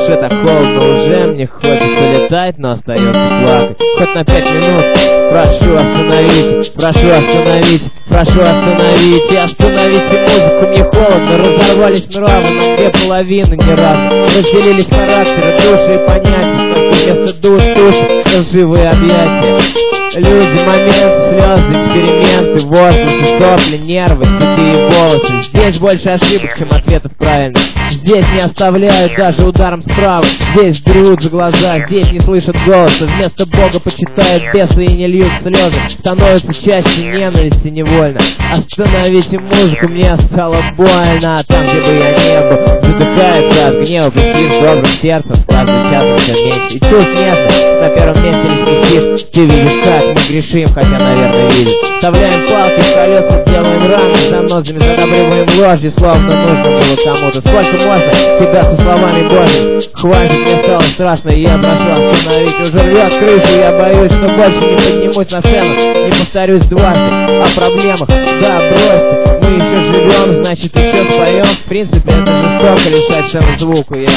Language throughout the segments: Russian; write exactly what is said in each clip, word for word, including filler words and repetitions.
душе так холодно уже, мне хочется летать, но остается плакать. Хоть на пять минут, прошу остановите, прошу остановите, прошу остановите, остановите музыку, мне холодно, разорвались нравы на две половины не равны, разделились характеры, души и понятия, только вместо душ, душ, лживые объятия. Люди, моменты, слезы, эксперименты, возгласы, сопли, нервы, седые волосы. Здесь больше ошибок, чем ответов правильных. Здесь не оставляют даже ударом справа. Здесь дрют за глаза, здесь не слышат голоса. Вместо Бога почитают бесы и не льют слезы. Становится чаще ненависти невольно. Остановите музыку, мне стало больно. А там, где бы я не был, задыхается от гнева. Блестишь добрым сердцем, с каждым часом все меньше. И чувств нежно, на первом месте лишь кричишь. Ты видишь, как мы грешим, хотя, наверное, видишь. Вставляем палки в колеса, делаем раны занозами, задабриваем ложью, словно нужно было кому-то. Сколько можно кидаться словами Божьими? Хватит, мне стало страшно, и я прошу остановить. Уже рвет крышу, я боюсь, что больше не поднимусь на сцену, не повторюсь дважды о проблемах. Да, бросьте, мы еще живем, значит еще споем. В принципе, это жестоко лишать сцену звуку. Я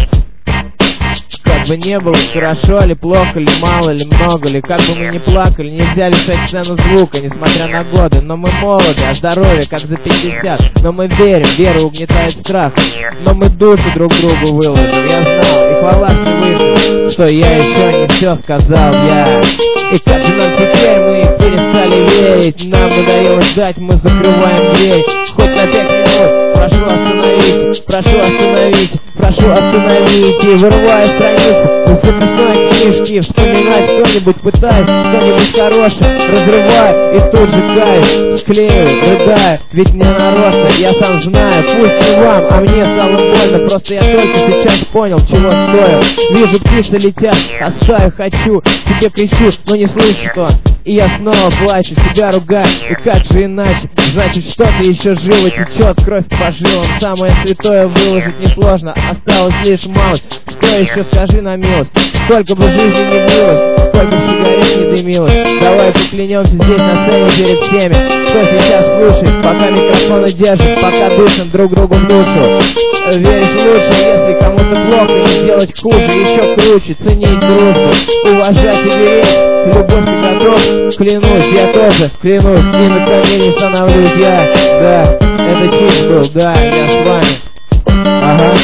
как бы не было, хорошо ли, плохо ли, мало ли, много ли, как бы мы ни плакали, нельзя лишать сцену звука, несмотря на годы. Но мы молоды, а здоровье как за пятьдесят. Но мы верим, вера угнетает страх. Но мы душу друг другу выложим, я знал, и хвала Всевышнему, что я еще не все сказал, я. И как же нам теперь, мы перестали верить, нам надоело ждать, мы закрываем дверь. Хоть на пять минут, прошу остановите, прошу остановите, прошу остановите. Вырывая страницу из записной книжки, вспоминать что-нибудь пытаюсь, что-нибудь хорошее, разрываю и тут же каюсь, склею, рыдаю, ведь не нарочно, я сам знаю, пусть не вам, а мне стало больно, просто я только сейчас понял, чего стоил. Вижу, птицы летят, оставь хочу, тебе кричу, но не слышит он. И я снова плачу, себя ругаю, и как же иначе? Значит, что-то еще живо течет, кровь по жилам. Самое святое выложить несложно, осталось лишь малость. Что еще, скажи на милость? Сколько бы жизни не длилось, сколько бы сигарет не дымилось. Давай поклянемся здесь на сцене перед всеми, кто сейчас слушает, пока микрофоны держит, пока дышим друг другу в душу. Веришь лучше, если кому-то плохо, не делать хуже, еще круче, ценить дружбу, уважать и беречь. Любовь ты готов? Клянусь, я тоже клянусь, ни на коне не становлюсь я. Да, это чист был, да, я с вами. Ага.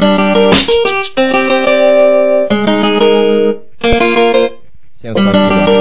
Всем спасибо.